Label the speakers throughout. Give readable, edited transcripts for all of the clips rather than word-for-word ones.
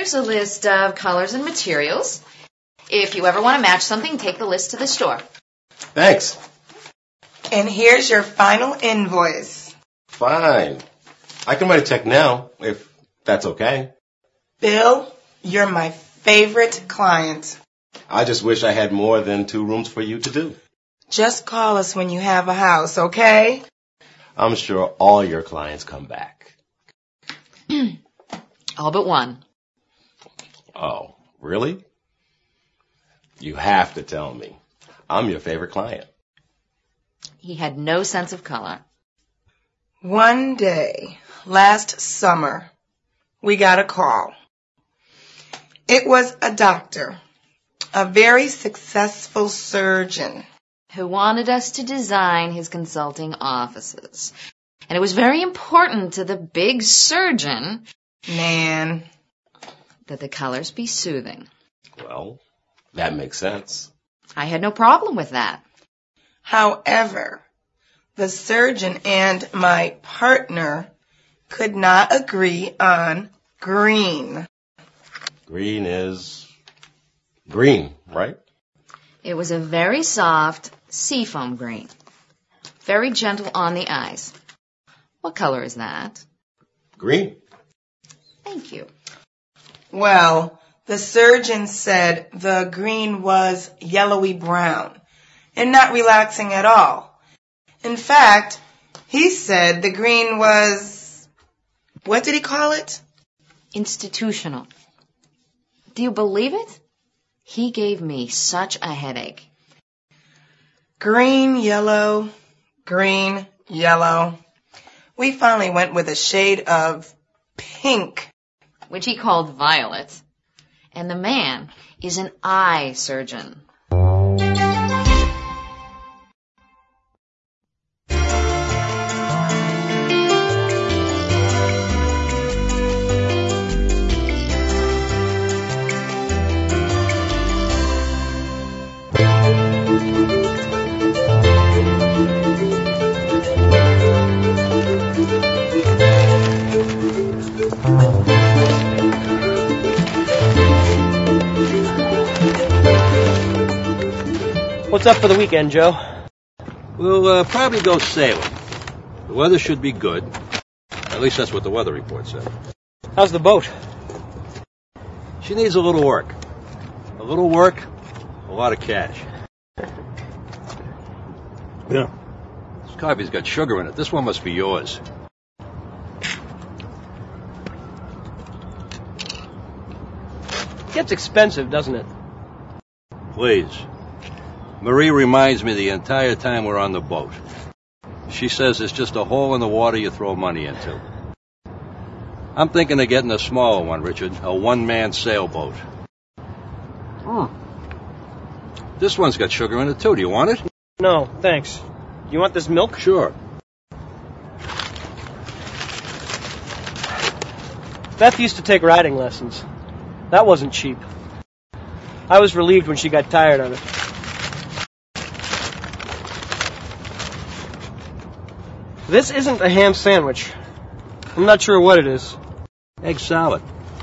Speaker 1: Here's a list of colors and materials. If you ever want to match something, take the list to the store.
Speaker 2: Thanks.
Speaker 3: And here's your final invoice.
Speaker 2: Fine. I can write a check now, if that's okay.
Speaker 3: Bill, you're my favorite client.
Speaker 2: I just wish I had more than 2 rooms for you to do.
Speaker 3: Just call us when you have a house, okay?
Speaker 2: I'm sure all your clients come back.
Speaker 1: All but one.
Speaker 2: Oh, really? You have to tell me. I'm your favorite client.
Speaker 1: He had no sense of color.
Speaker 3: One day, last summer, we got a call. It was a doctor, a very successful surgeon,
Speaker 1: who wanted us to design his consulting offices. And it was very important to the big surgeon,
Speaker 3: Nan,
Speaker 1: that the colors be soothing.
Speaker 2: Well, that makes sense.
Speaker 1: I had no problem with that.
Speaker 3: However, the surgeon and my partner could not agree on green.
Speaker 2: Green is green, right?
Speaker 1: It was a very soft seafoam green, very gentle on the eyes. What color is that?
Speaker 2: Green.
Speaker 1: Thank you.
Speaker 3: Well, the surgeon said the green was yellowy brown and not relaxing at all. In fact, he said the green was, what did he call it?
Speaker 1: Institutional. Do you believe it? He gave me such a headache.
Speaker 3: Green, yellow, green, yellow. We finally went with a shade of pink,
Speaker 1: which he called violet. And the man is an eye surgeon.
Speaker 4: What's up for the weekend, Joe?
Speaker 5: We'll probably go sailing. The weather should be good. At least that's what the weather report said.
Speaker 4: How's the boat?
Speaker 5: She needs a little work. A little work, a lot of cash. Yeah. This coffee's got sugar in it. This one must be yours.
Speaker 4: Gets expensive, doesn't it?
Speaker 5: Please. Marie reminds me the entire time we're on the boat. She says it's just a hole in the water you throw money into. I'm thinking of getting a smaller one, Richard. A one-man sailboat. This one's got sugar in it, too. Do you want it?
Speaker 4: No, thanks. You want this milk?
Speaker 5: Sure.
Speaker 4: Beth used to take riding lessons. That wasn't cheap. I was relieved when she got tired of it. This isn't a ham sandwich. I'm not sure what it is.
Speaker 5: Egg salad.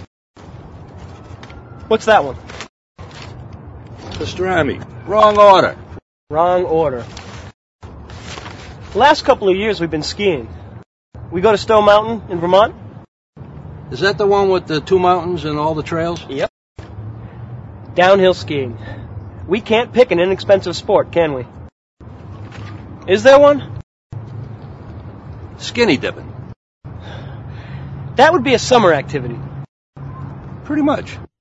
Speaker 4: What's that one?
Speaker 5: Pastrami. Wrong order.
Speaker 4: Wrong order. The last couple of years we've been skiing. We go to Stowe Mountain in Vermont.
Speaker 5: Is that the one with the 2 mountains and all the trails?
Speaker 4: Yep. Downhill skiing. We can't pick an inexpensive sport, can we? Is there one?
Speaker 5: Skinny dipping.
Speaker 4: That would be a summer activity.
Speaker 5: Pretty much.